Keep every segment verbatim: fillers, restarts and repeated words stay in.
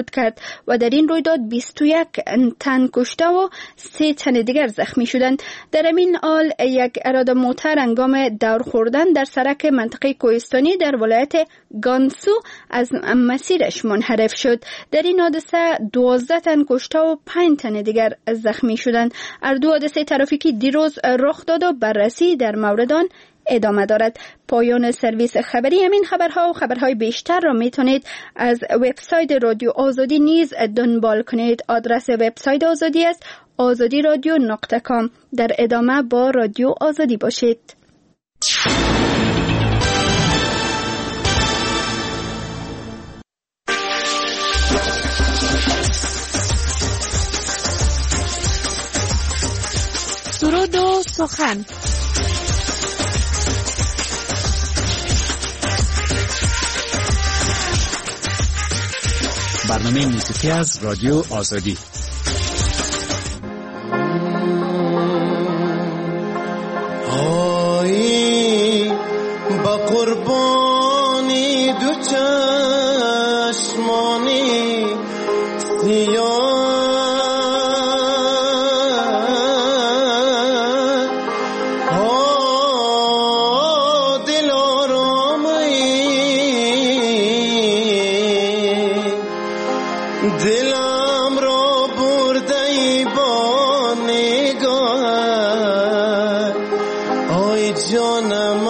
کرد و در این رویداد بیست و یک تن کشته و سه تن دیگر زخمی شدند. در این حال یک رادموتر هنگام دور خوردن در سرک منطقه کوهستانی در ولایت گانسو از مسیرش منحرف شد. در این حادثه دوازده تن کشته و پنج تن دیگر زخمی شدند. هر دو حادثه ترافیکی دیروز رخ داد و بررسی در مورد آن ادامه دارد. پایان سرویس خبری. همین خبرها و خبرهای بیشتر را میتونید از وبسایت رادیو آزادی نیز دنبال کنید. آدرس وبسایت آزادی است آزادی رادیو نقطه کام. در ادامه با رادیو آزادی باشید. سرود و سخن. برنامه موسیقی از رادیو آزادی. آی با قربانی دو چشمانی سیاه دلم را برده ای با نگاه آی جانم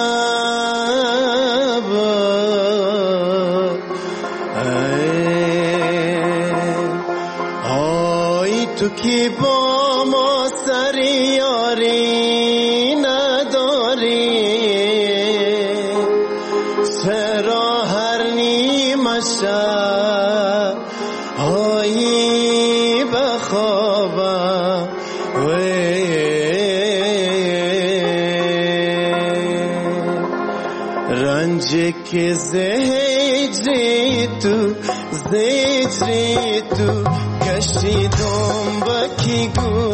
آی تو کی با ما سری یاری نداری چرا هر نیمه شب آیی بخوابم رنج که زهجری تو زهجری تو کشیدم با کی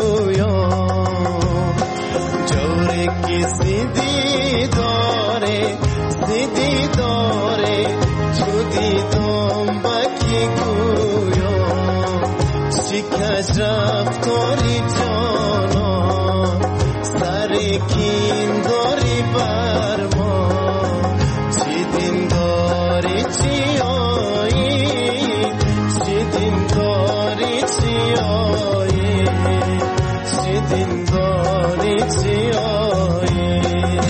گویم جوری کسی دیداره دیدی داره تو دیدم با کی گویم شکش رفتاری جانم سر کین داری بر ما چی دین داری چی آیی چی دین داری چی آیی چی دین داری چی آیی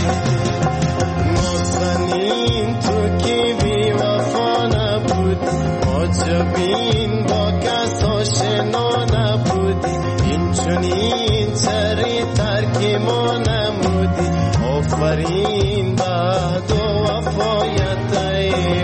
نازنین تو کی بی وفا نبودی عجبین با کس آشنا نبودی این چنین چری ترکی ما نمودی آفرین بعد و وفایت ای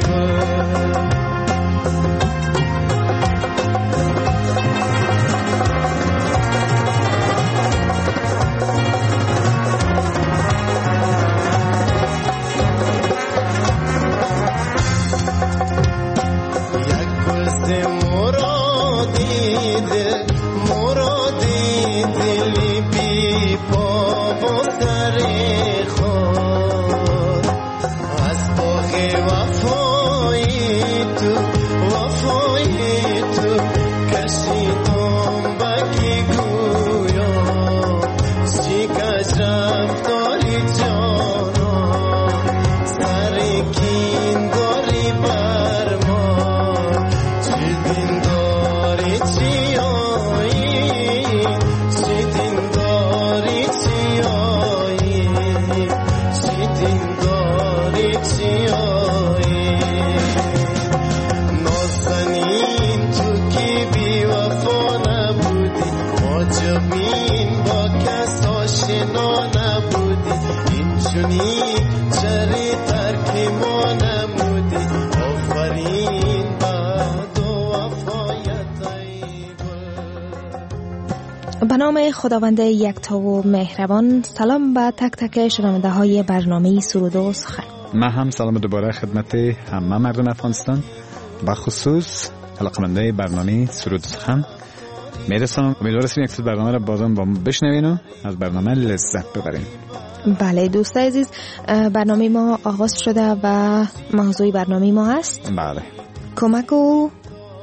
به نام خداوند یکتا و مهربان. سلام به تک تک شنونده های برنامه سرود و سخن. من هم سلام دوباره خدمت همه مردم افغانستان، به خصوص علاقه‌مندای برنامه سرود و سخن میرسم. امیدوارم یک برنامه را بازم با ما بشنوین و از برنامه لذت ببرین. بله دوست عزیز، برنامه ما آغاز شده و موضوع برنامه ما هست بله کمک و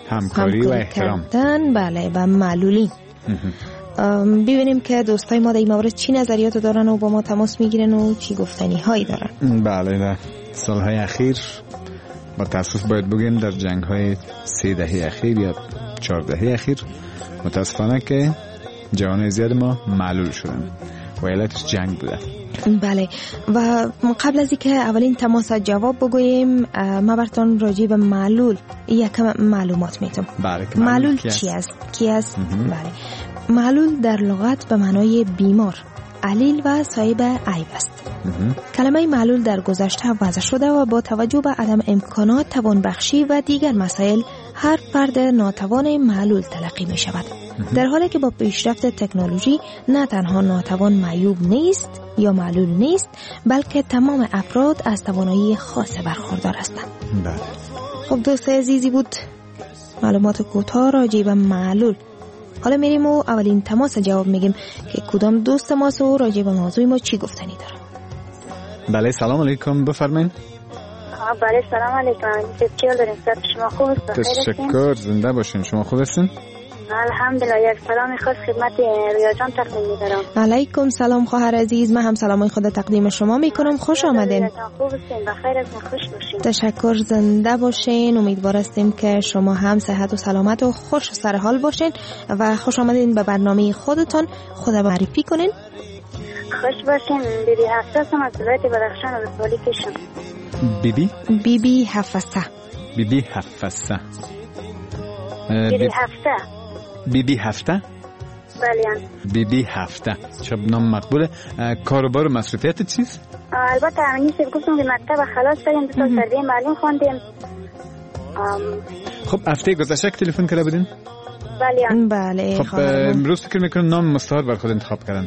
همکاری و احترام کردن. بله و معلولین. ببینیم که دوستای ما در این مورد چی نظریات دارن و با ما تماس میگیرن و چی گفتنی هایی دارن. بله در سالهای اخیر با تاسف باید بگیم در جنگ های سه دهه اخیر یا چهار دهه اخیر متاسفانه که جوانای زیاد ما معلول شدن و علتش جنگ بوده. بله و قبل از اینکه اولین تماس جواب بگوییم ما براتون راجع به معلول یکم معلومات میتونم. بله معلول چی است؟ کی است؟ بله معلول در لغت به معنای بیمار، علیل و صاحب عیب است. کلمه معلول در گذشته وضع شده و با توجه به عدم امکانات توانبخشی و دیگر مسائل هر فرد ناتوان معلول تلقی می شود. در حالی که با پیشرفت تکنولوژی نه تنها ناتوان معیوب نیست یا معلول نیست بلکه تمام افراد از توانایی خاص برخوردار هستند. بله. خب دوست عزیزی بود معلومات کوتاه راجع به معلول. حالا میریم و اولین تماس جواب میگیم که کدام دوست ماست و راجع به موضوع ما چی گفتنی داره. بله سلام علیکم بفرمایید. بله سلام علیکم. چطور دارین؟ شما خوب هستید؟ تشکر زنده باشین. شما خوب هستین؟ الحمدلله. یک سلام خاص خدمت ریا جان تقدیم می‌کنم. علیکم سلام خواهر عزیز. من هم سلامای خود تقدیم شما میکنم. خوش آمدین. خوب هستین؟ بخیر هستین؟ خوش باشین. تشکر زنده باشین. امیدوار هستیم که شما هم صحت و سلامت و خوش و سر حال باشین و خوش آمدین به برنامه خودتان. خدا معرفی کنین. خوش باشین. بیبی حفصه هستم از ولایت بدخشان و سوالی کشم. بیبی؟ بیبی حفصه. بیبی حفصه. بیبی حفصه. بیبی هفته؟ بله. بیبی هفته. چه نام مقبوله. کاروبار و مصروفیت چیست؟ البته همینی که گفتم که مکتب خلاص کردیم، دو سال تربیه معلم خواندیم. خب هفته گذشته تلفن کرده بودین؟ بله. بله. خب امروز فکر میکنم نام مستعار بر خود انتخاب کردن.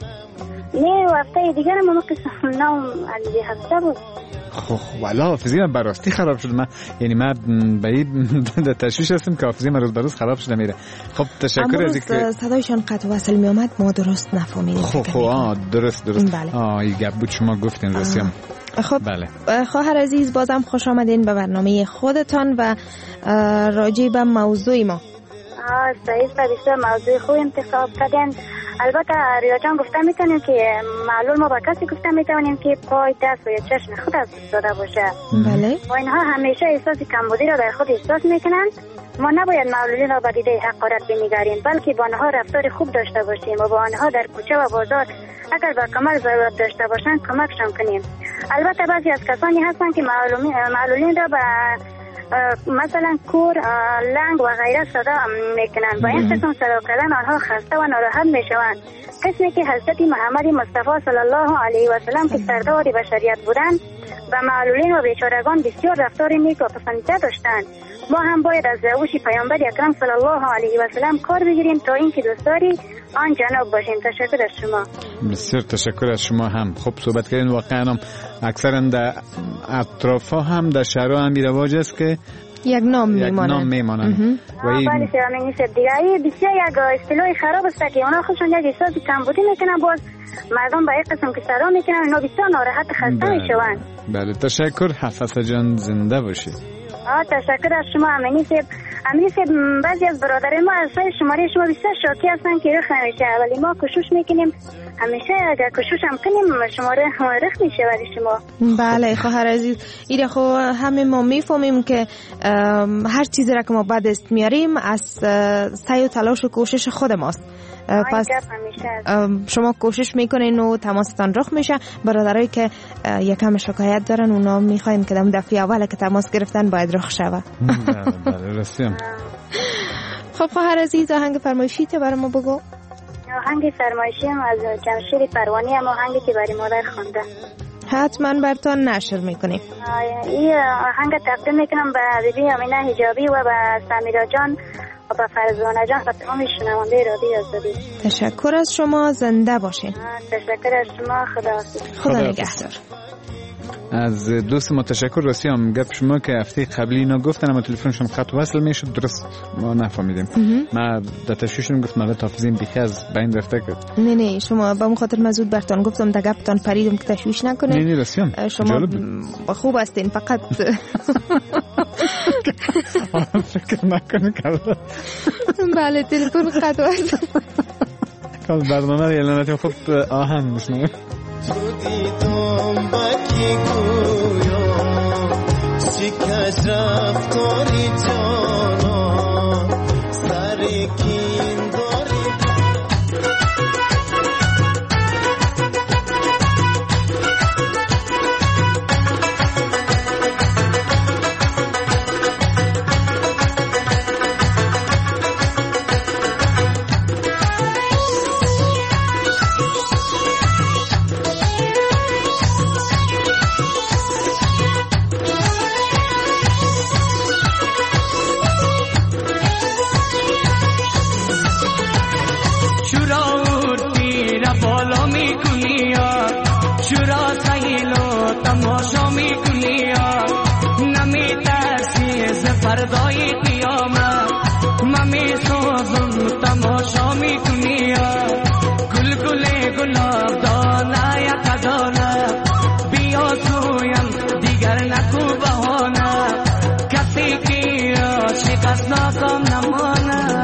نه هفته دیگر هم قسم نام علی هفته بود. خب والا حافظی من براستی خراب شد. من یعنی من به این تشویش هستم که حافظی من روز بروز خراب شده میره. خب تشکر از اینکه صدایشان قطع وصل می اومد ما درست نفهمیدیم. خب خب آ درست درست. بله. آ این گپ بود شما گفتین راستی. خب بله. خواهر عزیز بازم خوش آمدین به برنامه خودتان و راجع به موضوع ما. آه صحیح بسیار موضوع خوب انتخاب کردین. البته ریا جان گفته میتونیم که معلول ما با کسی گفته میتونیم که پای دست و یا چشم خود از داده باشه. بله. و اینها همیشه احساس کمبودی را در خود احساس میکنند. ما نباید معلولین را با دیده حقارت بنگریم بلکه با آنها رفتار خوب داشته باشیم و با آنها در کوچه و بازار اگر با کمک ضرورت داشته باشند کمکشان کنیم. البته بعضی از کسانی هستند که معلولین را به مثلا کور، لنگ و غیره صدا میکنند. با این قسم صدا کردن آنها خسته و ناراحت میشوند. قسمی که حضرت محمد مصطفی صلی الله علیه و سلم که سردار بشریت بودند و معلولین و بیچارگان بسیار رفتار نیک و پسندیده داشتند. ما هم باید از روش پیامبر اکرم صلی الله علیه و سلم کار بگیریم تا اینکه دوستداری آن جناب باشیم. تشکر از شما. بسیار تشکر از شما هم. خوب صحبت کردین. واقعا هم اکثرا در اطرافا هم در شهرها هم رواج است که یک نام میمانند. یک نام میمانند. و این بله سلام نیست دیگه. بسیار یک اصطلاح خراب است که اونا خودشون یک احساس کمبودی میکنن باز مردم به این قسم که صدا میکنن اونا بسیار ناراحت خسته میشوند. بله تشکر حفصه جان زنده باشی. آه تشکر از شما امینی صاحب. امینی صاحب بعضی از برادران ما از شماره شما بسیار شاکی هستن که رخ نمیشه ولی ما کوشش میکنیم همیشه اگر کوشش هم کنیم شماره رخ میشه ولی شما. بله خواهر عزیز ایره خو همه ما میفهمیم که هر چیزی را که ما بعد است میاریم از سعی و تلاش و کوشش خود ماست. پس شما کوشش میکنین و تماستان رخ میشه. برادرایی که یکم شکایت دارن اونا میخوایم که دم دفعه اول که تماس گرفتن باید رخ شوه. بله رسیم. خب خواهر عزیز آهنگ فرمایشی ته برای ما بگو. آهنگ فرمایشی هم از جمشید پروانی هم آهنگی که برای مادر خوانده. حتما براتون نشر میکنیم. این آهنگ تقدیم میکنم به بیبی امینه حجابی و به سمیرا جان و به فرزانه جان و تمام شنونده رادیو آزادی. تشکر از شما. زنده باشین. تشکر از شما. خدا خدا نگهدار. از دوست ما تشکر. راستی هم گپ شما که هفته قبلی اینا گفتن اما تلفنشون خط وصل میشد درست ما نفهمیدیم. ما در تشویشون گفتم الان تافزیم بیخی از بین رفته کرد. نه نه شما با خاطر مزود برتون گفتم تا گپتان پریدم که تشویش نکنه. نه نه راستی هم شما خوب هستین فقط فکر نکنی که بله تلفن قطع است. برنامه رو اعلاناتی خوب آهنگ میشنم. تو دیدم بکی گویا شکش رفتاری جانا سر کین داری فردای قیامت ممی سوزم تماشا می کنیا گل گل گلاب دانه یک دانه بیا سویم دیگر نکو بهانه کسی که شکست ناکام نمانه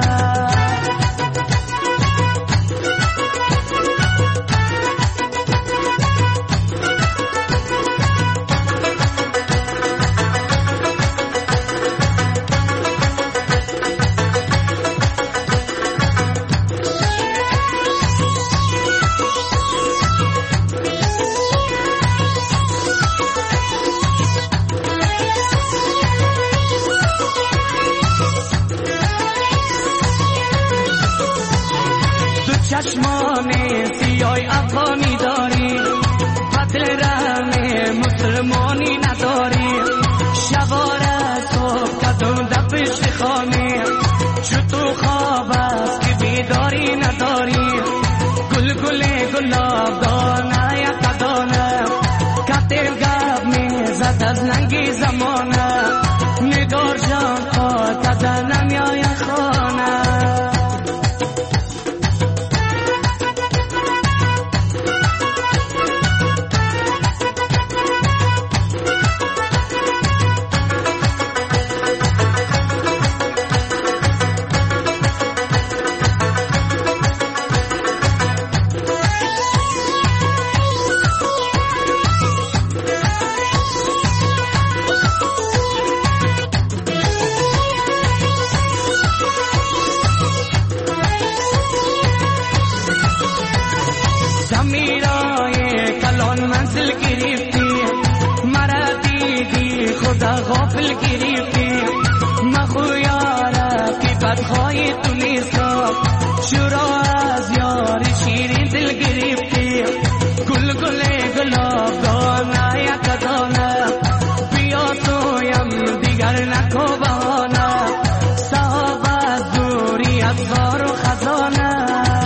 چشمانه سیای افغانی داری بدل رحم مسلمانی نداری شباره صبح کدوم دپش خانه چو تو خواب است که بیداری نداری گل گل گلاب دانه یک دانه کتر گب میزد از ننگی زمانه نگار جان خواهد کدنم یا خانه غافل گریفتی مخویاره که بدخواهی تو نیستم شورا از یار شیرین دل گریفتی گل گل گلاب دانه یک دانه بیا تویم دیگر نکو بهانه صاحب از دوری از زار و خزانه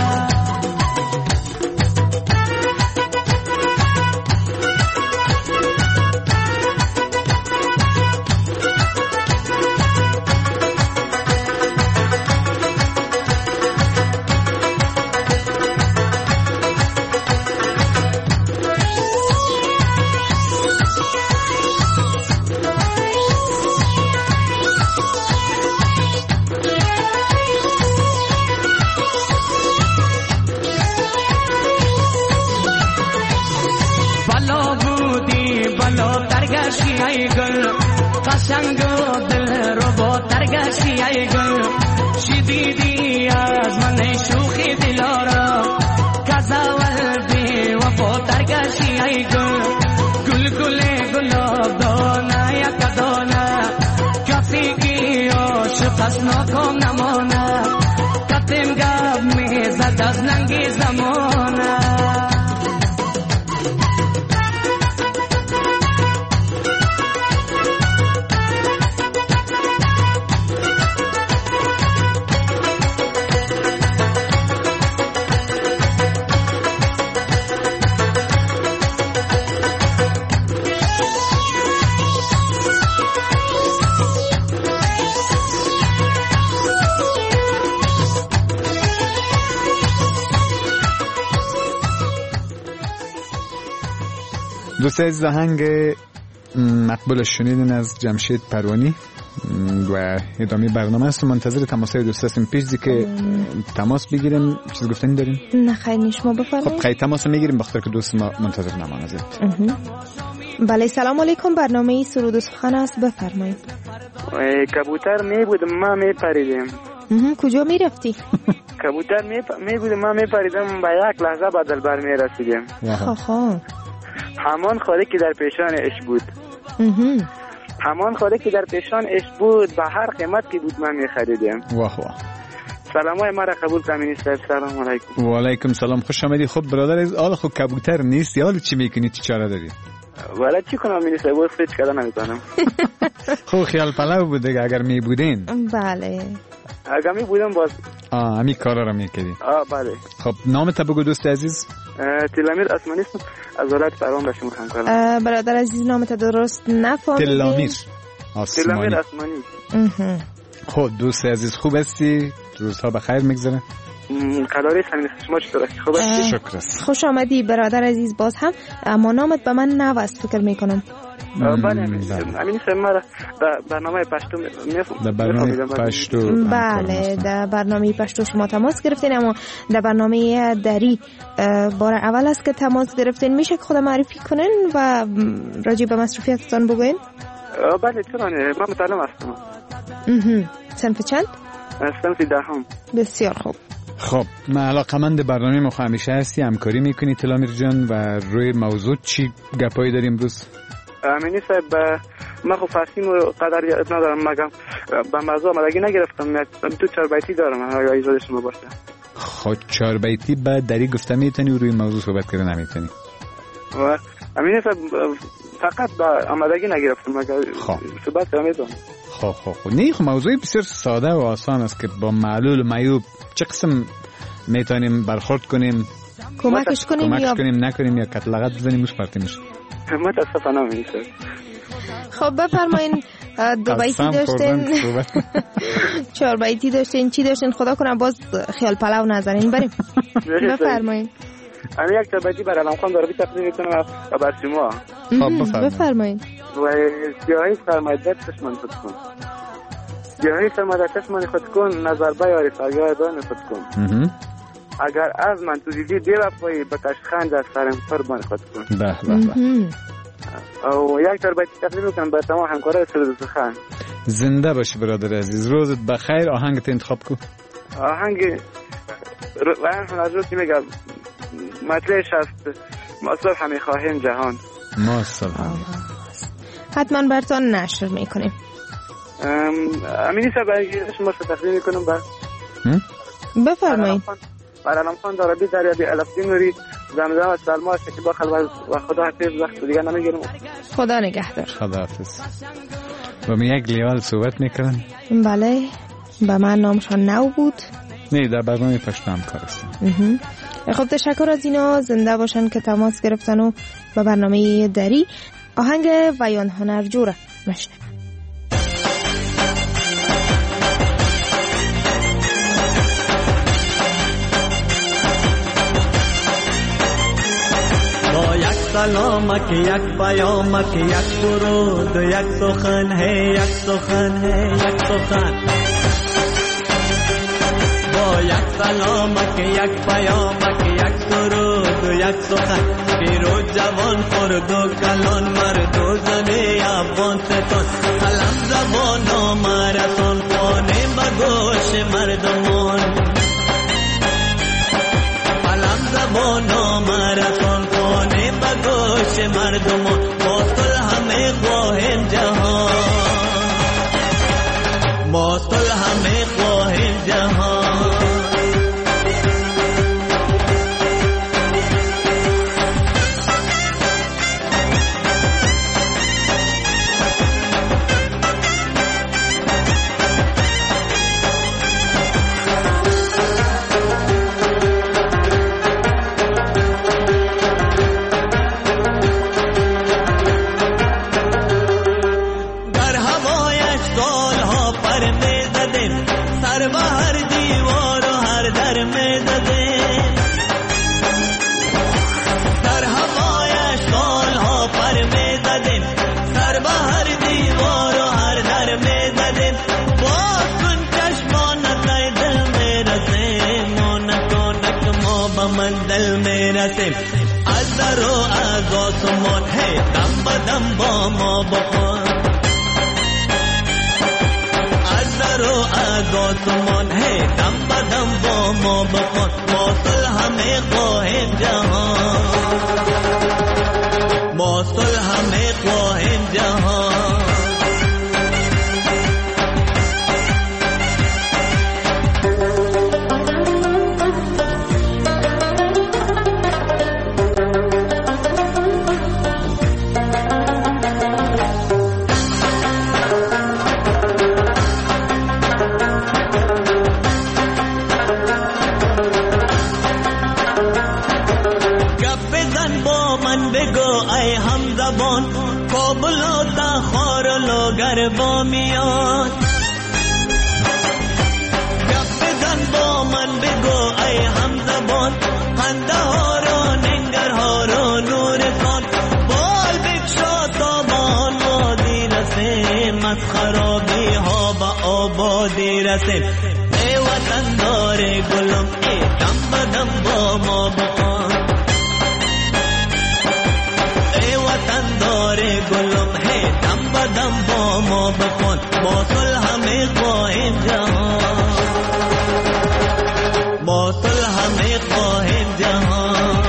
ای گل قشنگ و دل رو با ترگشی ای گل چی دیدی از من شوخی دلارا کزاول بی وفا ترگشی ای گل گل گل گلاب دانه یک دانه کسی که عاشق است ناکام نمانه کتم گب میزد از ننگی زمانه دوست از آهنگ مقبول شنیدین از جمشید پروانی و ادامه برنامه است. منتظر تماس‌های دوست هستیم. پیشی که تماس بگیریم چیز گفتنی داریم؟ نه خیر، شما بفرمایید. خب خیلی تماس میگیریم بخاطر که دوست ما منتظر نمانه زیاد. بله سلام علیکم، برنامه سرود و سخن است، بفرمایید. کبوتر می بود ما می پریدیم. کجا می رفتی؟ کبوتر می می بود ما می پریدیم، با یک لحظه با دلبر می رسیدیم. خب همان خاله که در پیشان اش بود. همان خاله که در پیشان اش بود، به هر قیمت که بود ما می خریدیم. واه واه. سلامای ما را قبول کنید. سلام علیکم. و علیکم سلام، خوش آمدید. خب برادر، حالا خب کبوتر نیست، حالا چی میکنی؟ چی چاره داری؟ ولی چی کنم می نیست، باید فیچ کردن نمیتونم. خب خیال پلو بود دیگه اگر می بودین. بله اگر می بودم باز آه همی کارا رو میکردی. آه بله. خب نامت بگو دوست عزیز. تلامیر اسمانی است از ولایت فرمان به شما همکارم. برادر عزیز نامت درست نفهمیدم. تلامیر اسمانی. تلامیر اسمانی. خب دوست عزیز خوب هستی؟ روزها بخیر میگذره؟ قراره سمین شما چطور هستی؟ خوب هستی؟ شکر است. خوش آمدی برادر عزیز باز هم، اما نامت به من نو است فکر میکنم. بله امین سمر برنامه پشتو در برنامه پشتو بله در برنامه پشتو شما تماس گرفتین، اما در برنامه دری بار اول است که تماس گرفتین. میشه که خود معرفی کنین و راجع به مصروفیتتان بگوین؟ بله چرا نه، من متعلم هستم. صنف چند؟ صنف دهم. بسیار خوب. خب من علاقمند برنامه ما همیشه هستی، همکاری میکنی تلامیر جان و روی موضوع چی گپایی داریم امروز؟ امینی صاحب من خب فارسی مو قدر یاد ندارم، مگم به موضوع آمدگی نگرفتم. تو چهار بیتی دارم یا اجازه شما باشه؟ خب چهار بیتی بعد دری گفته میتونی و روی موضوع صحبت کردن نمیتونی. و امینی صاحب فقط با آمدگی نگرفتم، مگر صحبت میتونم. خب خب خب نه خب موضوعی بسیار ساده و آسان است که با معلول و معیوب چه قسم میتونیم برخورد کنیم، کمکش کنیم کمکش یا کنیم نکنیم یا کتلغت بزنیم موش پرتی میشه. متاسفانه میشه. خب بفرمایین دو بیتی داشتین، چهار بیتی داشتین، چی داشتین؟ خدا کنه باز خیال پلو نزنین. بریم بفرمایین. انا یک تا بیتی برای علم خان داره تقدیم میکنم و بر شما. خب بفرمایین. و سیاهی سرمایدت چشمان خود کن، سیاهی سرمایدت چشمان خود کن، نظر بیاری فریادان خود کن. اگر از من تو دیدی بی وفایی بکش خند از سرم قربان خود کن. به به. او یک تا بیتی تقدیم میکنم به تمام همکارای سرود و سخن. زنده باشی برادر عزیز، روزت بخیر. آهنگت انتخاب کو. آهنگ و از روزی میگم مطلعش هست ما صلح همی خواهیم جهان. ما صلح حتما برتان نشر میکنیم. امینی صاحب اگه شما رو تقدیم میکنم با بفرمایید. برای علم خان داربی دریابی الفتی نوری زمزم و سلمه است که با خلوت و خدا حافظ. وقت دیگه نمیگیرم. خدا نگهدار. خدا حافظ. با من یک لیوال صحبت میکنن. بله به من نامشان نو بود. نه در برنامه پشت هم کار هستم. خب تشکر از اینا، زنده باشن که تماس گرفتن و به برنامه دری آهنگ ویان هنرجوره مشنه. با یک سلامک یک پیامک یک درود یک سخن ہے یک سخن ہے یک سخن، با یک سلامک یک پیامک یک درود یک سخن، پیر و جوان خرد و کلان مرد و زن افغانستان، قلم زبان و ماراتون خانه به گوش مردمان، قلم زبان و ماراتون خانه به گوش مردمان، ما صلح همه خواهیم جهان، ما صلح همه خواهیم جهان. منزل میرسیم از در و از آسمان هی دم به دم با ما بخوان از در و از آسمان هی دم به دم با ما بخوان ما صلح می خواهیم جهان ما صلح می خواهیم جهان کابل تا خارلو گربا میاد گپ بزن با من بگو ای همزبان خنده ها رو ننگر ها رو نور کن بال بکشا تا بان وادی رسیم از خرابی ها با آبادی رسیم ای وطن دار گلم ای دم بدم با ما بخوان داره گلم هی دم با دم با ما بخون ما صلح می خواهیم جهان ما صلح می خواهیم جهان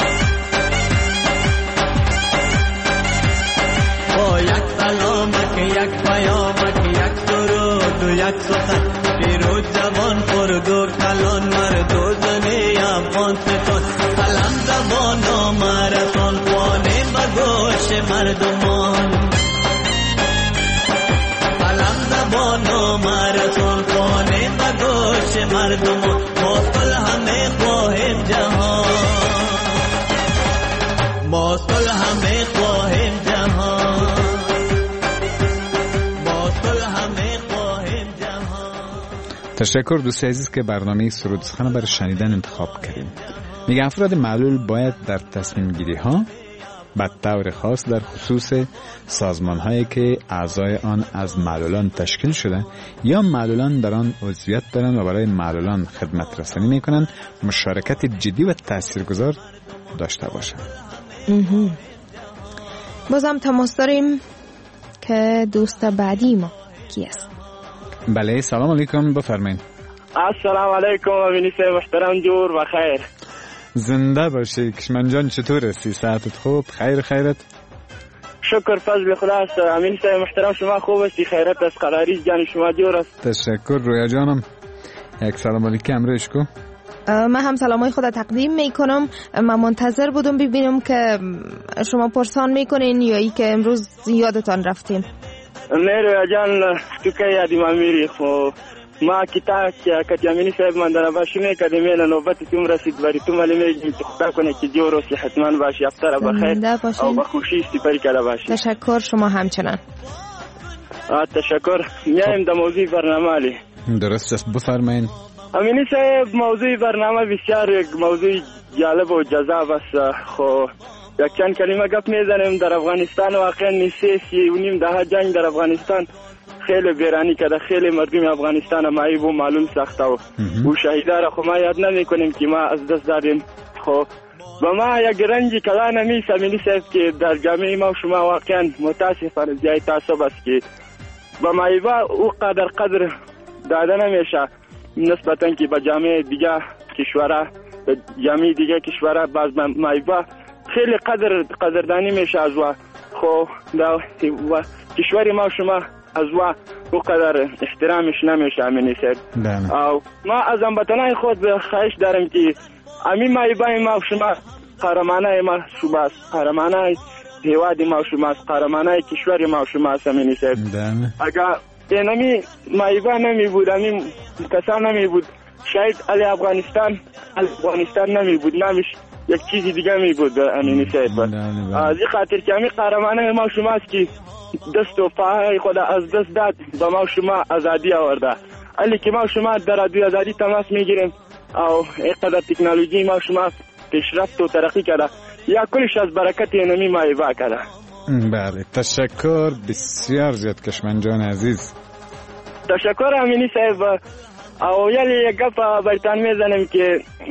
با یک سلامک یک پیامک یک درود و یک سخن پیروز جوان خرد و کلان مرد و زنی افغان ستان سلام زبان و مرسان خوانه بگوش مردمان سلام زبان و مرسان خوانه بگوش مردمان ما صلح می خواهیم جهان ما صلح می خواهیم جهان ما صلح می خواهیم جهان. تشکر دوستی عزیز که برنامه سرود سخن برای شنیدن انتخاب کردیم. میگه افراد معلول باید در تصمیم گیری ها به طور خاص در خصوص سازمان هایی که اعضای آن از معلولان تشکیل شده یا معلولان در آن عضویت دارند و برای معلولان خدمت رسانی میکنند مشارکت جدی و تاثیرگذار داشته باشند. بازم تماس داریم که دوست بعدی ما کی است؟ بله سلام علیکم بفرمایید. السلام علیکم امینی صاحب محترم جور و خیر. زنده باشی کشمن جان چطور هستی؟ صحتت خوب؟ خیر خیرت؟ شکر فضل خدا است امین صاحب محترم شما خوب هستی خیرت است قراری جان شما جور است. تشکر رویا جانم یک سلام علیکم امرش کو. من هم سلامای خود تقدیم میکنم. من منتظر بودم ببینم که شما پرسان میکنین یا ای که امروز یادتان رفتین. نه رویا جان تو که یادی ما میری خو ما کتاب که کتیامینی صاحب من در باشیم اکادمی نوبت تیم رسید بری تو مالی میگیم که خدا کنه که جور و صحتمند باشی افطار بخیر او بخوشی استفاده کرده باشی. تشکر شما همچنان. تشکر. میایم در موضوع برنامه علی. درست است بفرمایید. امینی صاحب موضوع برنامه بسیار یک موضوع جالب و جذاب است. خو یک چند کلمه گپ میزنیم. در افغانستان واقعا نیستی و نیم ده جنگ در افغانستان خیلی بیرانی کرده. خیلی مردم افغانستان معیب و معلوم ساخته و او شهیدا را خو ما یاد نمی کنیم که ما از دست دادیم. خو با ما یک رنجی کلا نمی سامینی صاحب که در جامعه ما و شما واقعا متاسفانه زیاد تعصب است که با معیبا او قدر قدر داده نمیشه نسبتا که با جامعه دیگه کشورها به جامعه دیگه کشورها باز معیبا خیلی قدر قدردانی میشه از و خو دا و کشوری ما و شما از و او قدر احترامش نمیشه امینی صاحب. او ما از هموطنان خود به خواهش دارم که امین معیبای ما و شما قهرمانای ما شماست. قهرمانای هیواد ما و شماست. قهرمانای کشور ما و شماست امینی صاحب. اگر اینمی معیبا نمی بود امین کسان نمی بود شاید علی افغانستان علی افغانستان نمی بود نمیش یک چیزی دیگه می بود امینی صاحب. از این خاطر که امین قهرمانای ما و شماست که دست و پاهای خود از دست داد با ما و شما آزادی آورده. علی که ما و شما در رادیو آزادی تماس میگیریم او اینقدر تکنولوژی ما و شما پیشرفت و ترقی کرده یا کلش از برکت اینمی معیبا کرده. بله تشکر بسیار زیاد کشمن جان عزیز. تشکر امینی صاحب. او یلی یک گپ برتان میزنم که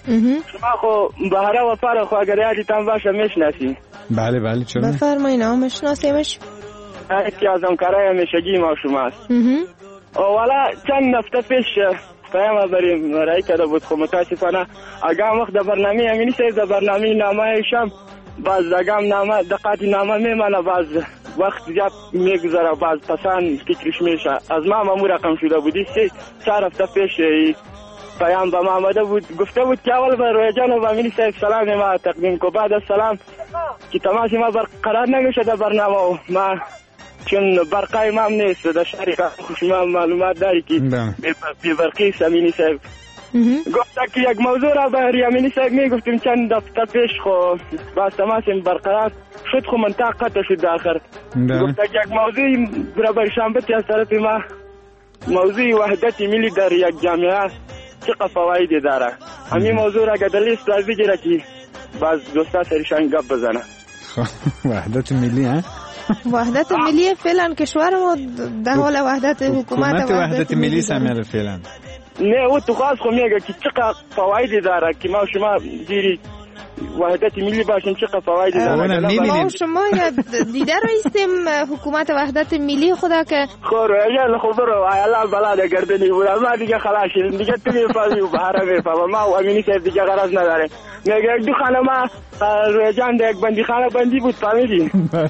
شما خو بهره و فر خو اگر یادتان باشه میشناسی. بله بله چرا؟ بفرمایید آقا میشناسیمش. یکی از همکارای همیشگی ما شماست. اولا چند هفته پیش پیام بریم رای کرده بود خب متاسفانه اگام وقت در برنامه امینی سید در برنامه نامه شم باز اگام نامه دقاتی نامه میمانه باز وقت زیاد میگذره باز پسان فکرش میشه. از ما مامور رقم شده بودی سه چهار هفته پیش پیام به ما آمده بود گفته بود که اول به روی جان و به امینی سید سلام ما تقدیم کو بعد از سلام که تماسی ما برقرار نمیشه در برنامه و ما چون برقای امام نیست در شرکت شما معلومات داری که بی برقی امینی صاحب گفته که یک موضوع را به امینی صاحب می گفتیم چند هفته پیش خو باز تماسیم برقرار شد خو منطقه قطع شد آخر گفته که یک موضوع را به شنبه از طرف ما موضوع وحدت ملی در یک جامعه چه فوایدی داره همین موضوع را اگر لیست از بگیره که باز دوستا سرشان گپ بزنه. وحدت ملی ها؟ وحدت ملی فعلا کشور ما در حال وحدت حکومت وحدت ملی سمیاره فعلا. نه او تو خواست خو میگه که چقدر فوایدی داره که ما شما دیری وحدت ملی باشیم چقدر فوایدی داره. ما شما دیده رئیسیم حکومت وحدت ملی خدا که خور اجل خبر و الله بلاد گردنی بود ما دیگه خلاص دیگه تو میفهمی و بهره میفهم ما و امینی صاحب دیگه غرض نداره. میگه یک دو خانه ما روی جان یک بندی خانه بندی بود فهمیدی؟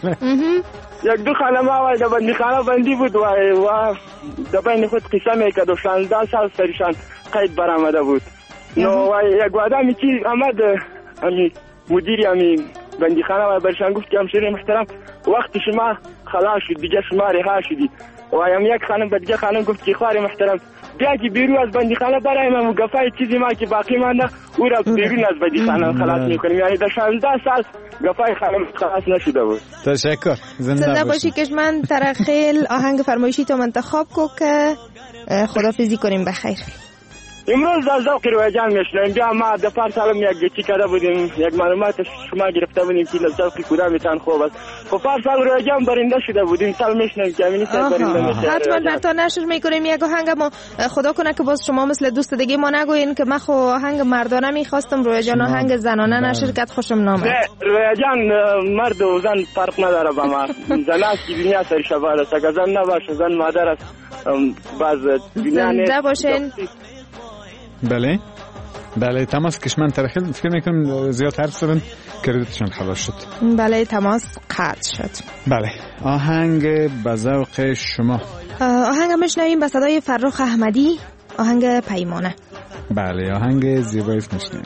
یک دو خانه ما و یک بندی خانه بندی بود و در بین خود قسم میکرد و شانزده سال سرشان قید برآمده بود. نو یک آدمی که آمد امی مدیری امی بندی خانه و برشان گفت که همشیره محترم وقت شما خلاص شد دیگه شما رها شدی و هم یک خانم به دیگه خانم گفت که خوار محترم بیا که بیرون از بندی خانه برایم و گفای چیزی ما که باقی مانده او را بیرون از بندی خانه خلاص میکنیم. یعنی در شانزده سال گفای خانم خلاص نشده بود. تشکر. زنده باشی کشمن ترخیل آهنگ فرمایشی تو منتخب کو که خدافظی کنیم بخیر. امروز از ذوق روی جان میشنیم بیا ما دفعه سالم یک چی کرده بودیم یک معلومات شما گرفته بودیم که ذوق کدامتان خوب است. خب هر سال روی جان برنده شده بودیم سال میشنیم که امینی صاحب برنده میشه. حتما براتون نشر میکنیم یک آهنگ ما خدا کنه که باز شما مثل دوست دیگه ما نگوین که من خو آهنگ مردانه میخواستم روی جان آهنگ زنانه نشر کرد خوشم نامد. نه روی جان مرد و زن فرق نداره با ما. زن است که دنیا سر شبال است اگر زن نباشه زن مادر است باز دنیا نیست. بله بله تماس کشمن ترخیل فکر میکنم زیاد حرف زدن کردیتشون خلاص شد. بله تماس قطع شد. بله آهنگ به ذوق شما. آهنگ میشنویم به صدای فرخ احمدی آهنگ پیمانه. بله آهنگ زیبایی میشنویم.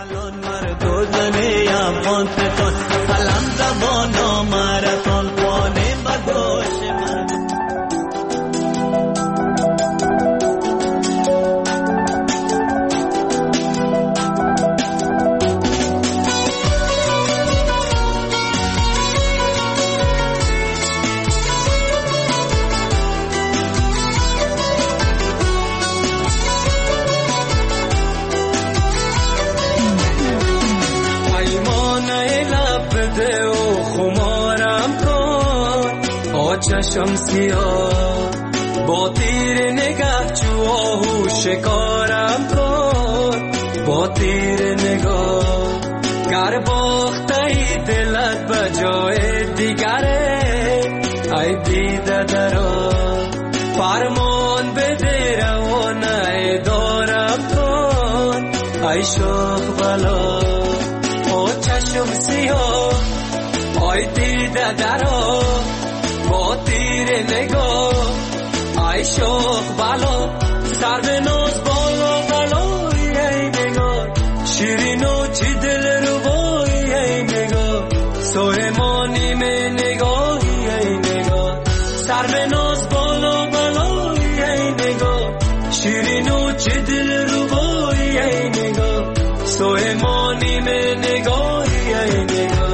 چشم سیاه با تیر نگاه چو آهو شکارم کن با تیر نگاه گر باختهی دلت به جای دیگره ای دیده درا فرمان بده روانه دارم کن ای شوخ بلا با چشم سیاه ای دیده درا با تیر نگاه ای شوخ بالا سر به ناز بالا بلای ای نگاه شیرین و چی دل رو بای ای نگاه سویمانی می نگاهی ای نگاه سر به ناز بالا بلای ای نگاه شیرین و چی دل رو بای ای نگاه سویمانی می نگاهی ای نگاه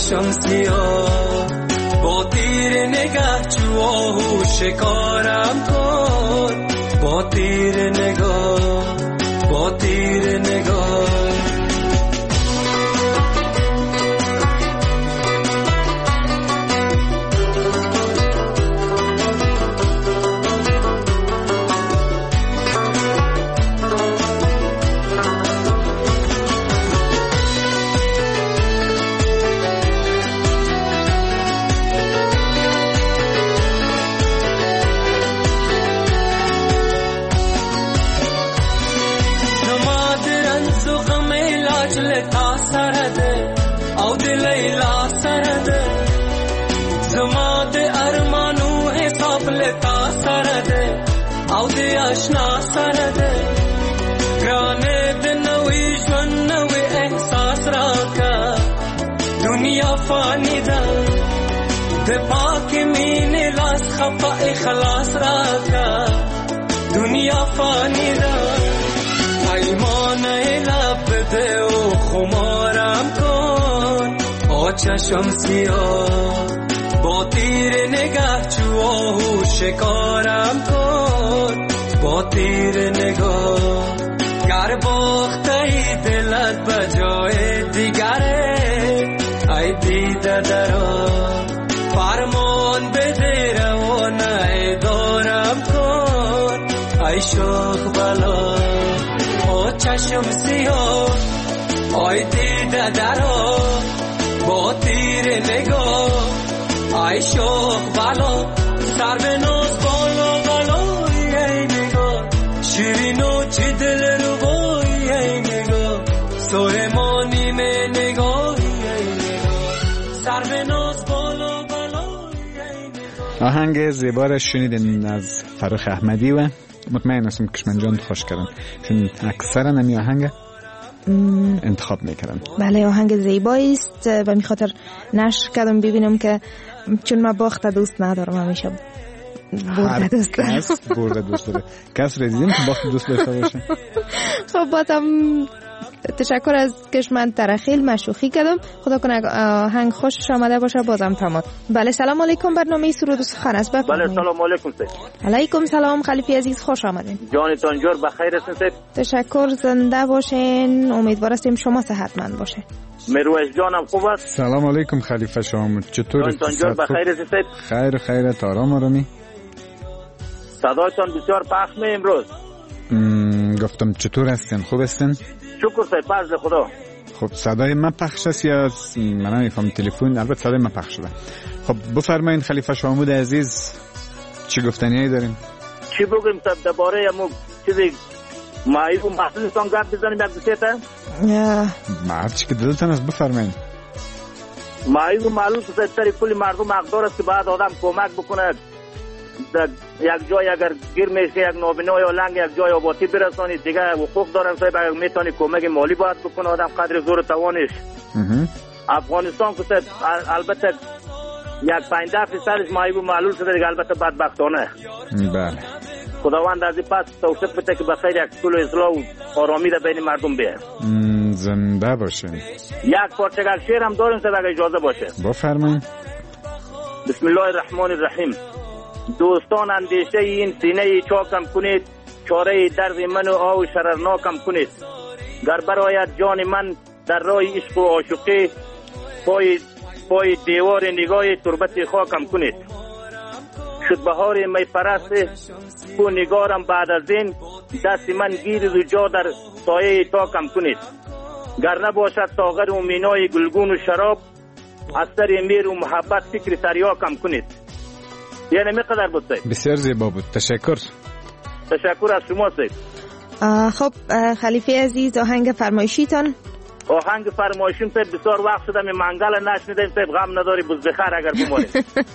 چشم سیاه با تیر نگاه چو آهو شکارم کن با تیر نگاه با تیر نگاه لتا سرده او د لیلا سرده زما د ارمانو حساب لتا سرده او د آشنا سرده ګرانه د نوې ژوند نوې احساس راکا دنیا فانی ده د پاک مینې لاس خفا اخلاص راکا دنیا فانی ده ایمان لب ده و خمارم کن آ چشم سیاه با تیر نگاه چو آهو شکارم کن با تیر نگاه گر باخته دلت بجای دیگره ای دیده درا فرمان بده روانه دارم کن ای شوخ بلا چشم سیاه آی دیده درا با تیر نگاه آی شوق بالا سر به ناز بالا بالا ای نگاه شیرین و چی دل رو بایی ای نگاه سلیمانی می نگاه ای نگاه سر به ناز بالا بالا ای نگاه. آهنگ زیبا را شنیدین از فرخ احمدی و مطمئن هستم کشمن جان خوش کردن چون اکثرا نمی آهنگ انتخاب میکردن. بله آهنگ زیبایی است و می خاطر نشر کردم ببینم که چون ما باخت دوست ندارم همیشه برد دوست دارم. کس برد دوست داره کس را دیدیم که باخت دوست داشته باشه. خب باتم تشکر از کشمن ترخیل مشوخی کردم خدا کنه آهنگ خوشش آمده باشه بازم تمام. بله سلام علیکم برنامه سرود و سخن است بله سلام علیکم سید. علیکم سلام خلیفی عزیز خوش آمدین. جانتان جور بخیر هستین سید. تشکر زنده باشین امیدوار هستیم شما صحتمند باشه. مرویش جانم خوب است. سلام علیکم خلیفه شما چطور جانتان جور بخیر هستین سید. خیر خیرت آرام آرامی. صدایتان بسیار پخش می امروز. گفتم چطور هستین خوب هستین؟ شکر سید فضل خدا. خب صدای من پخش است یا من نمیفهم تلفن؟ البته صدای من پخش شده. خب بفرمایید خلیفه شامود عزیز چی گفتنی دارین؟ چی بگیم صاحب درباره امو چیزی مایو محصولتان گپ بزنیم یک دوسیه تا؟ هر چی که دلتان است بفرمایید. مایو معلوم که سری کلی مردم حقدار است که بعد آدم کمک بکنه در یک جای اگر گیر میشه یک نابینا یا لنگ یک جای آبادی برسانید دیگه حقوق دارن صاحب اگر میتونی کمک مالی باید بکنه آدم قدر زور توانش. افغانستان که البته یک پنجاه فیصدش مایو معلول شده دیگه البته بدبختانه. بله خداوند از این پس توفیق بده که بخیر یک کل اصلاح و آرامی در بین مردم بیه. زنده باشه. یک پارچه شعر هم داریم صاحب اگر اجازه باشه. بفرمایید. بسم الله الرحمن الرحیم. دوستان اندیشه این سینه چاکم کنید چاره درد من و آو شررناکم کنید گر برایت جان من در راه عشق و عاشقی پای پای دیوار نگاه تربت خاکم کنید شد بهار می پرست کو نگارم بعد از این دست من گیر و جا در سایه تاکم کنید گر نباشد ساغر و مینای گلگون و شراب از سر میر و محبت فکر تریاکم کنید. یعنی میقدر بود سید. بسیار زیبا بود. تشکر. تشکر از شما سید. خب خلیفه عزیز آهنگ فرمایشیتان؟ آهنگ فرمایشیم سید بسیار وقت شده می منگل نشنیدیم سید غم نداری بز بخیر اگر بماری.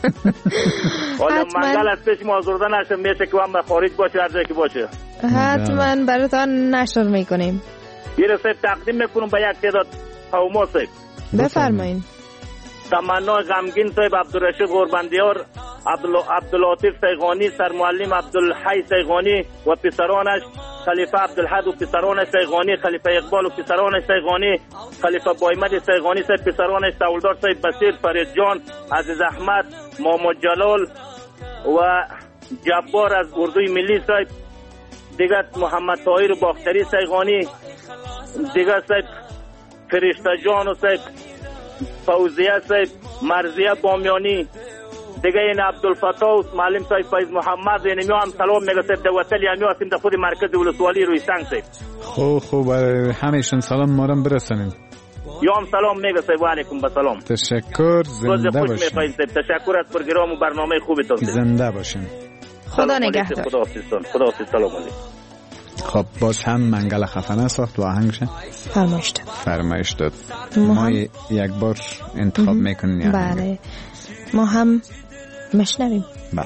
حالا منگل از پیش مازورده نشه میشه که هم خارج باشه هر جایی که باشه. حتما براتان نشر میکنیم. یه سید تقدیم میکنم به یک تعداد قوما سید. بفرمایید. تمنا غمگین صاحب عبدالرشید غوربندیار عبداللطیف سیغانی سرمعلم عبدالحی سیغانی و پسرانش خلیفه عبدالحد و پسران سیغانی، خلیفه اقبال و پسران سیغانی، خلیفه بایمد سیغانی صاحب، پسران سولدار صاحب، بصیر، فرید جان، عزیز احمد، محمد جلال و جبار از اردوی ملی صاحب، دیگر محمد طاهر و باختری سیغانی، دیگر صاحب فرشته جان و صاحب فوزیه صاحب، مرزیه بامیانی، دیگه این عبدالفتاح و معلم صاحب فیض محمد، یعنی میام سلام میگه صاحب دوتل یعنی هستیم در خود مرکز ولسوالی روی سنگ صاحب. خوب خوب همیشون سلام مارم برسانیم. یا هم سلام میگه صاحب. و علیکم بسلام. تشکر، زنده باشین. تشکر از پروگرام و برنامه خوبتون. زنده باشین. خدا نگهدار. خدا حافظ. خدا حافظ. سلام علیکم. خب باز هم منگل خفنه ساخت و آهنگش فرمایش داد فرمایش داد ما یک بار انتخاب میکنیم. بله ما هم مشنویم. بله.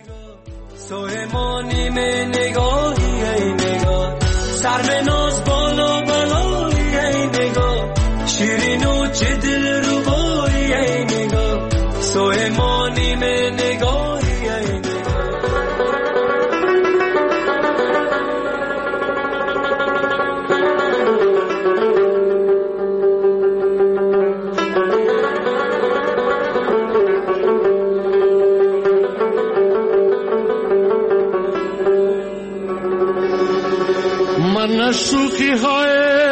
سویمانی میں نگاهی ای نگاه سر به ناز بالا بلایی ای نگاه شیرین و چه دل ربایی ای نگاه سویمانی میں نگاهی ای نگاه من شوخی های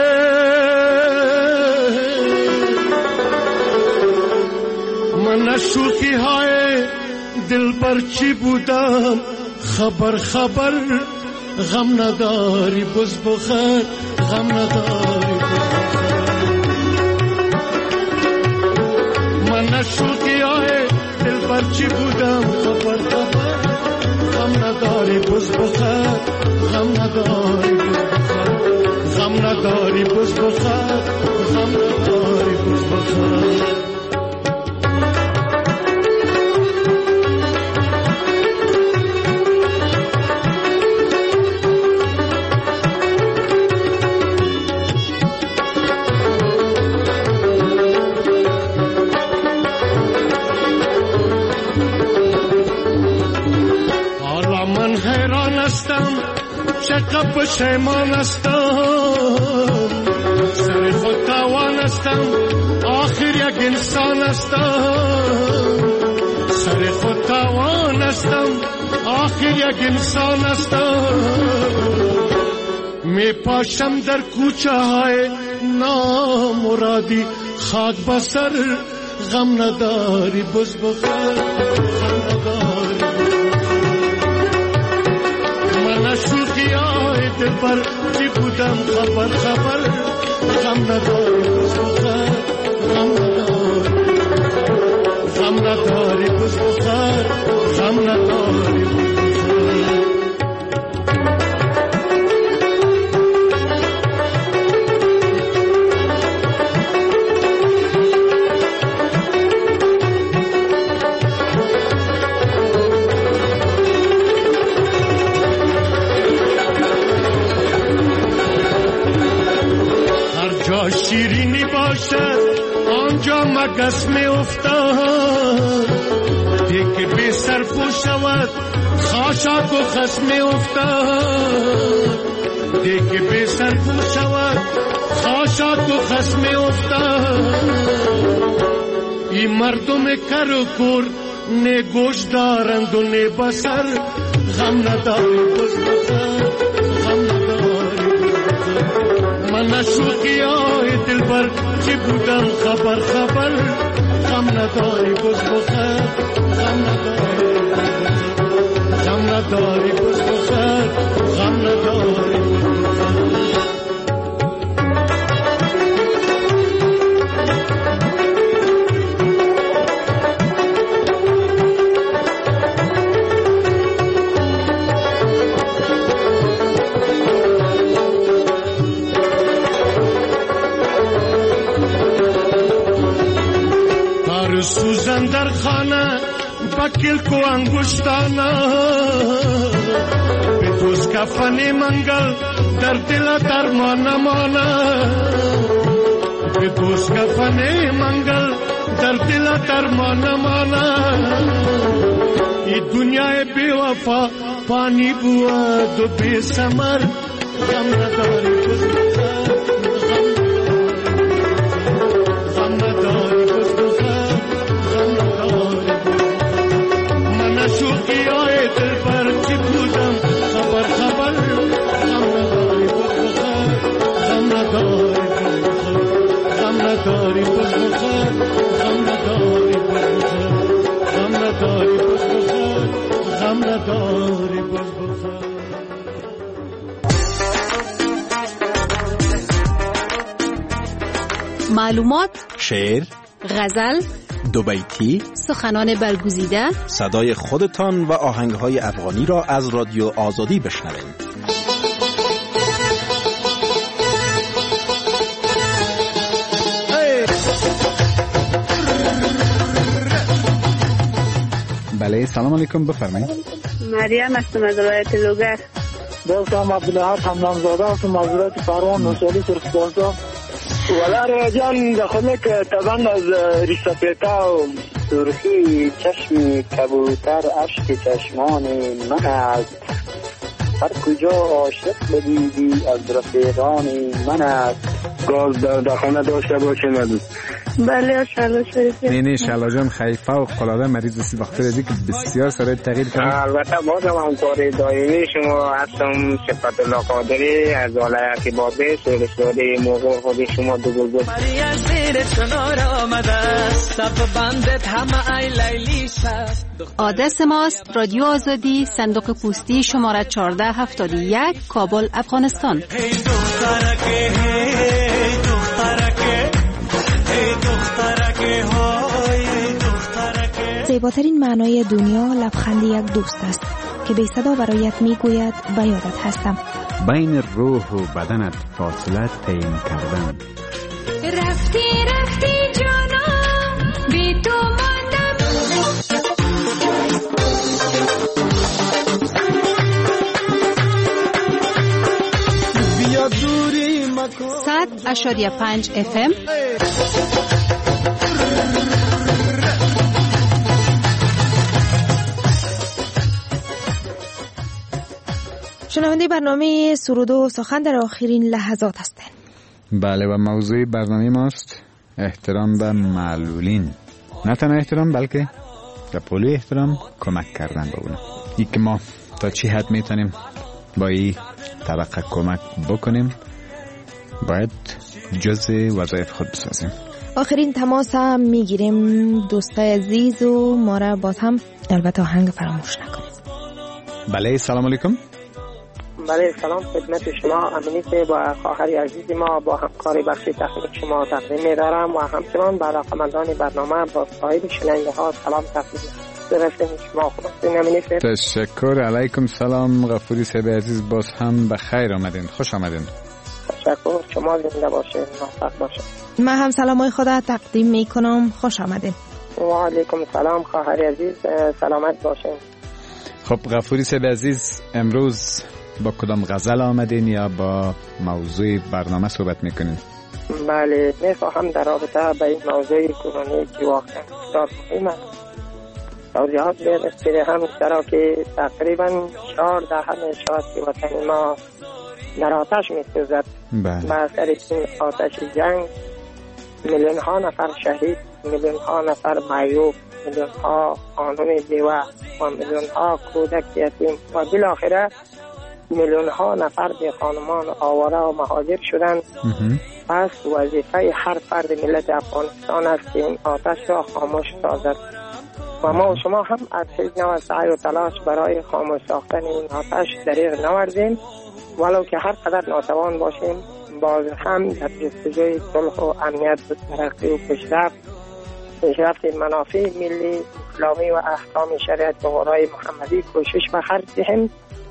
من شوخی های دل پر چی بودم خبر خبر غم نداری بز بخیر غم نداری من شوخی های دل پر چی بودم خبر خبر غم نداری بز بخیر غم نداری غم نداری بز بخیر غم نداری بز بخیر حالا من حیران هستم چقدر پشیمان هستم سر خود تاوان هستم آخر یک انسان هستم سر خود تاوان هستم آخر یک انسان هستم می پاشم در کوچه های نامرادی خاک بسر غم نداری بز بخیر غم نداری من شوخی های دل پر چی بودم خبر خبر غم نداری بز بخیر غم نداری غم نداری بز بخیر غم نداری بز بخیر شیرینی باشد آنجا مگس می افتاد دیگه بی سر پو شود خاشاک و خس می افتاد دیگه بی سر پو شود خاشاک و خس می افتاد این مردم کر و کور نه گوش دارند و نه بسر غم نداری بز بخیر غم نداری من شوخی های دل بر چی بودم خبر خبر غم نداری بز بخیر غم نداری غم نداری بز بخیر غم نداری سوزن در خانه بکل کو انگشتانه به دوست کفن منگل در دل درمان مانه به دوست کفن منگل در دل درمان مانه ای دنیای بی وفا پانی بود و بی سمر غم نداری بز بخر غم نداری بز بخر غم نداری من شوقی های دل پر چی بودم خبر خبر غم نداری بز بخر غم نداری بز بخر غم نداری بز بخر غم نداری بز بخر غم نداری بز بخر غم نداری بز بخر. معلومات، شعر، غزل، دو بیتی، سخنان برگزیده، صدای خودتان و آهنگهای افغانی را از رادیو آزادی بشنوید. بله سلام علیکم، بفرمایید. مریم هستم از ولایت لوگر. دوستم عبدالحق حمدانزاده هستم از ولایت فروان نوشالی سرخپارزا. ولاره جان دخونه که طبعا از ریسپیتا و سرخی چشم کبوتر عشق چشمان من است. هر کجا عاشق بدیدی از رفیقان من است. گاز در دخونه داشته باشه ندید. بله شالا شریفی. نه نه شالا جان خیفه و قلاده مریض سی وقت رزی که بسیار سرای تغییر کرده. البته بازم همکاری دایمی شما هستم. صفت الله قادری از ولایت بابی سرسوری موقع خود شما دو گل بود. آدرس ماست رادیو آزادی، صندوق پستی شماره چهارده هفتاد و یک، کابل، افغانستان. زیباترین معنای دنیا لبخند یک دوست است که بی صدا برایت میگوید به یادت هستم. بین روح و بدنت فاصله تعیین کردن. رفتی رفتی جانم بی تو ماندم. بیا دوری مکن. صد اشاریه پنج اف ام. شنونده برنامه سرود و سخن در آخرین لحظات هستند. بله و موضوع برنامه ماست احترام به معلولین. نه تنها احترام بلکه در پلوی احترام کمک کردن به اونا. این که ما تا چی حد میتونیم با این طبقه کمک بکنیم باید جزء وظایف خود بسازیم. آخرین تماس هم میگیریم دوستای عزیز و ما را باز هم البته آهنگ فراموش نکنید. بله سلام علیکم. بله سلام خدمت شما. امینی با خواهر عزیز ما با همکاری بخش تکنیک شما تقدیم می‌دارم و همچنان به علاقه‌مندان برنامه با صاحب شنونده ها سلام تقدیم می‌کنم. شما خوبین امینی؟ تشکر. علیکم سلام غفوری صاحب عزیز، باز هم به خیر آمدین، خوش آمدین. تشکر. شما زنده باشین، موفق باشین. من هم سلامای خدا تقدیم می‌کنم، خوش آمدین. و علیکم سلام خواهر عزیز، سلامت باشین. خب غفوری صاحب عزیز امروز با کدام غزل آمدین یا با موضوع برنامه صحبت میکنین؟ بله میخواهم در رابطه به این موضوع کنونی که واقعا بسیار مهم است توضیحات بیان هم چرا که تقریبا چهار دهه شاید که وطن ما در آتش میسوزد. و اثر این آتش جنگ میلیون ها نفر شهید، میلیون ها نفر معیوب، میلیون ها خانم بیوه و میلیون ها کودک یتیم و بالاخره میلیون ها نفر به خانمان آواره و مهاجر شدند. پس وظیفه هر فرد ملت افغانستان است که این آتش را خاموش سازد و ما و شما هم از حیث نوع سعی و تلاش برای خاموش ساختن این آتش دریغ نورزیم، ولو که هر قدر ناتوان باشیم باز هم در جستجوی صلح و امنیت و ترقی و پیشرفت پیشرفت منافع ملی اسلامی و احکام شریعت و قرآن محمدی کوشش و خرج دهیم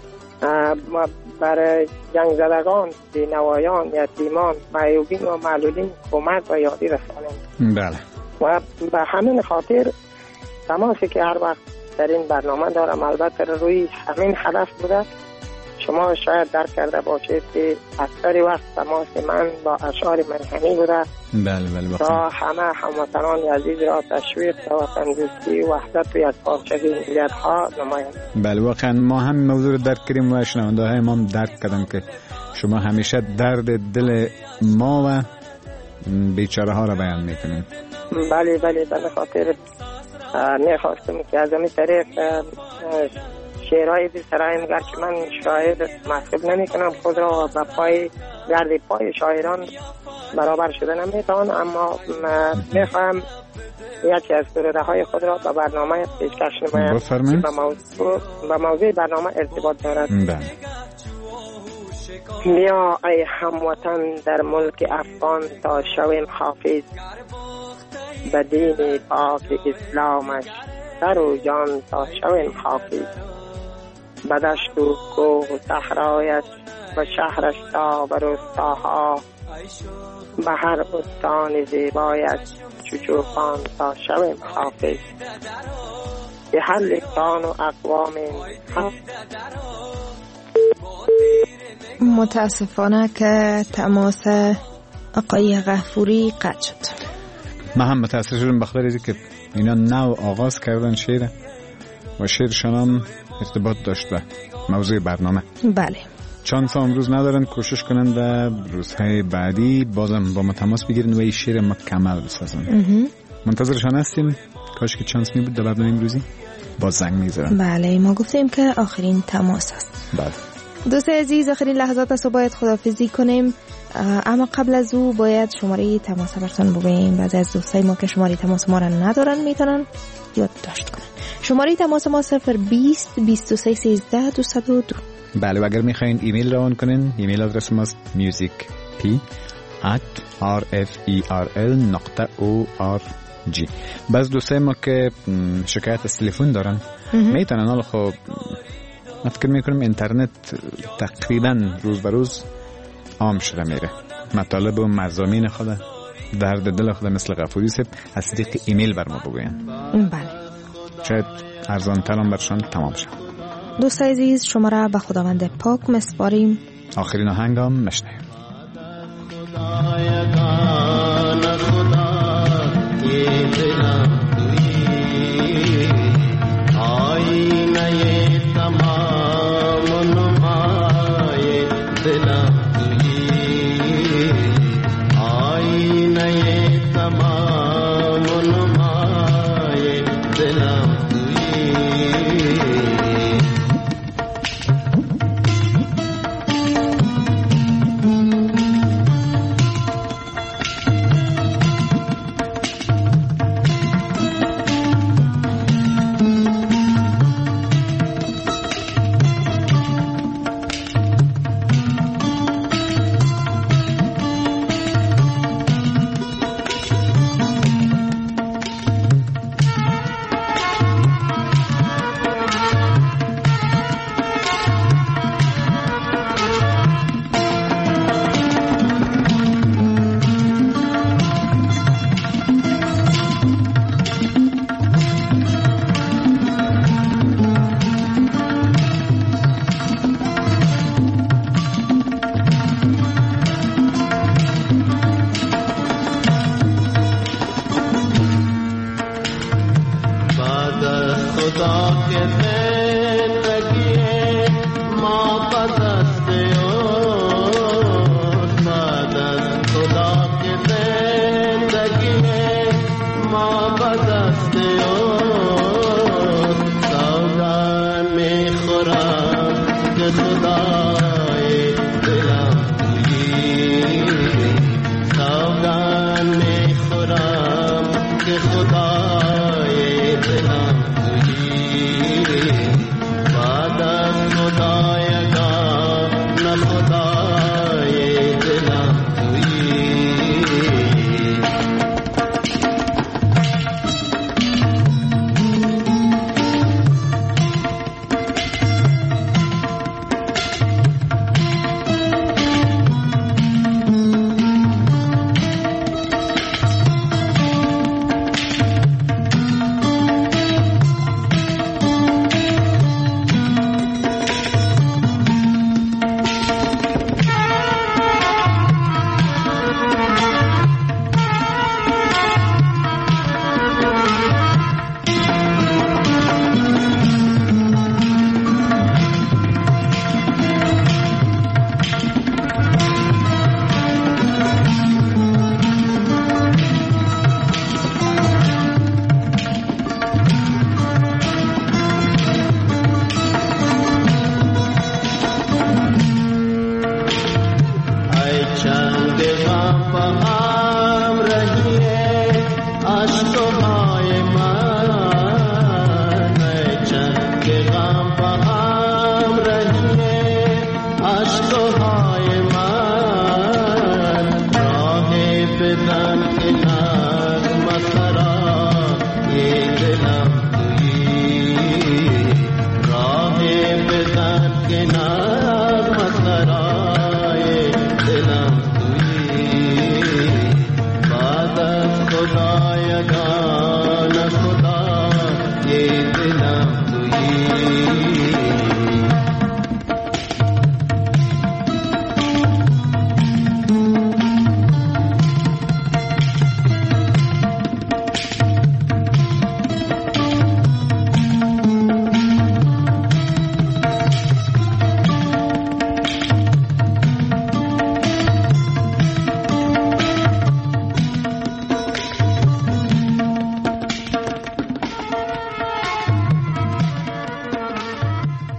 و برای جنگ زدگان، بینوایان، یتیمان، معیوبین و معلولین کمک و یادی رسانیم. بله. و به همین خاطر تماسی که هر وقت در این برنامه دارم البته روی همین هدف بوده شما شاید درک کرده باشید که اکثر وقت تماس من با اشعار منحنی بوده. بله بله. تا همه هموطنان عزیز را تشویق و وطن دوستی و وحدت و یکپارچگی ملیت‌ها نمایند. بله واقعا ما هم موضوع رو درک کردیم و شنونده های ما هم درک کردن که شما همیشه درد دل ما و بیچاره ها را بیان میکنین. بله بله به خاطر میخواستم که از این طریق شعرهای دل سرایم گرچه من شاعر محسوب نمی کنم خود را و پای گرد پای شاعران برابر شده نمیتوان، اما میخواهم یکی از سروده های خود را به برنامه پیشکش نمایم که به موضوع, به موضوع برنامه ارتباط دارد. بله. بیا ای هموطن در ملک افغان تا شویم حافظ، به دین پاک اسلامش سر و جان تا شویم حافظ، به دشت و کوه و صحرایش و شهرش تا به روستاها، به هر بستان زیبایش چوچوپان تا شویم حافظ، به هر لسان و اقوام متاسفانه که تماس آقای غفوری قطع شد. من هم متاسف شدم بخاطر اینکه که اینا نو آغاز کردن شعر و شعرشان هم ارتباط داشت به موضوع برنامه. بله. چند سال امروز ندارن، کوشش کنن در روزهای بعدی بازم با ما تماس بگیرن و این شعر مکمل بسازن. منتظرشان هستیم. کاش که چانس می بود در برنامه امروزی باز زنگ میزنن. بله ما گفتیم که آخرین تماس است. بله. دوست عزیز آخرین لحظات است و باید خداحافظی کنیم، اما قبل از او باید شماره تماس براتون بگیم. بعضی از دوستای ما که شماره تماس ما را ندارن میتونن یادداشت کنن. شماره تماس ما صفر بیست بیست و سه سیزده دویست و دو. بله و اگر میخواین ایمیل روان کنین ایمیل آدرس ماست music p at r f e r l نقطه o r g. بعض دوستای ما که شکایت از تلفن دارن میتونن، حالا خب من فکر میکنم اینترنت تقریبا روز به روز عام شده میره، مطالب و مضامین خود درد دل خود مثل غفوری صاحب از طریق ایمیل بر ما بگوین. بله شاید ارزان ترم برشان تمام شد. دوست عزیز شما را به خداوند پاک مسپاریم. آخرین آهنگ هم مشنویم. खुदा